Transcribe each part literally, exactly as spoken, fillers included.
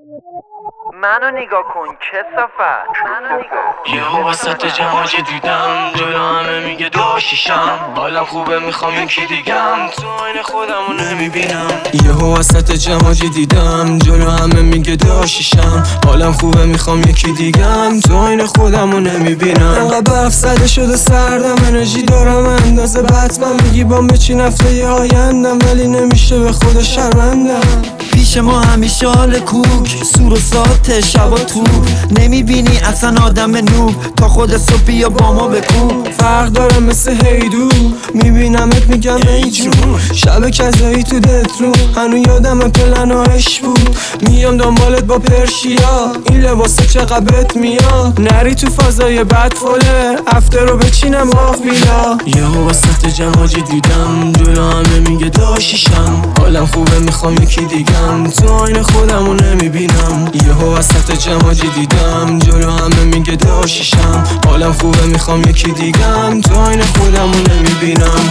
منو نگاه کن کثافت، منو نگاه کن. یهو وسط جماجی دیدم جلو همه میگه دو شیشم، حالم خوبه میخوام یکی دیگم، تو عین خودمو نمیبینم. یهو وسط جماجی دیدم جلو همه میگه دو شیشم، حالم خوبه میخوام یکی دیگم، تو عین خودمو نمیبینم. انقدر برف زده شده سردم، انرژی دارم اندازه بتمن، میگی بام بچین هفته ی آیندم، ولی نمیشه به خدا شرمندم. پیش ما همیشه حال کوک، سور و ساعت شبا تو نمیبینی اصلا آدم نوب، تا خود صبح بیا با ما بکوب. فرق داره مثل هیدو، میبینمت میگم ای جون، شب کذایی تو دترو، هنو یادم پلن و عشق بود، میام دنبالت با پرشیا، این لباسه چقدر بهت میاد، نری تو فضای بد فله، افته رو بچینم باف بیلا. یهو وسط جماجی دیدم جلو همه میگه داشیشم، حالم خوبه میخوام یکی دیگم، تو عین خودمو نمیبینم. یهو وسط جماجی دیدم جلو همه میگه داشیشم، حالم خوبه میخوام یکی دیگم، تو عین خودمو نمیبینم.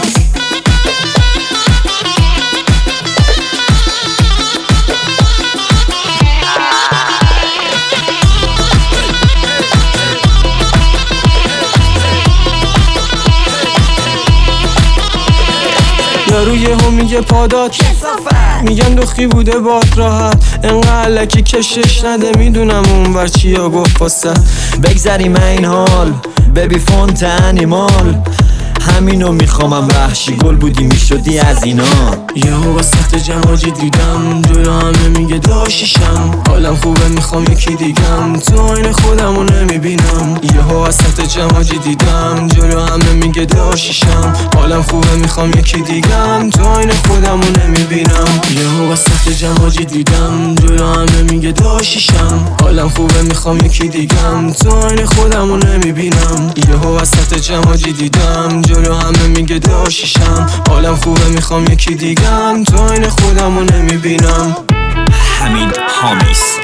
یارو یهو میگه پادات، میگم دخی بوده باد راحت، انقدر لکی کشش نده، میدونم اون ور چیا گفت واسه. بگذریم این حال ببی فونت انیمال، همینو میخوامم وحشی گل بودی میشدی از اینا. یهو وسط جماجی دیدم جلو همه میگه داشیشم، حالم خوبه میخوام یکی دیگم، تو عین خودمو نمیبینم. یهو وسط جماجی دیدم جلو همه میگه داشیشم، حالم خوبه میخوام یکی دیگم، تو عین خودمو نمیبینم. یهو وسط جماجی دیدم جلو همه میگه داشیشم، حالم خوبه میخوام یکی دیگم، تو عین خودمو نمیبینم. یهو وسط جماجی دیدم جلو همه میگه داشیشم، حالم خوبه میخوام یکی دیگم، تو عین خودمو نمیبینم. همین هامیس.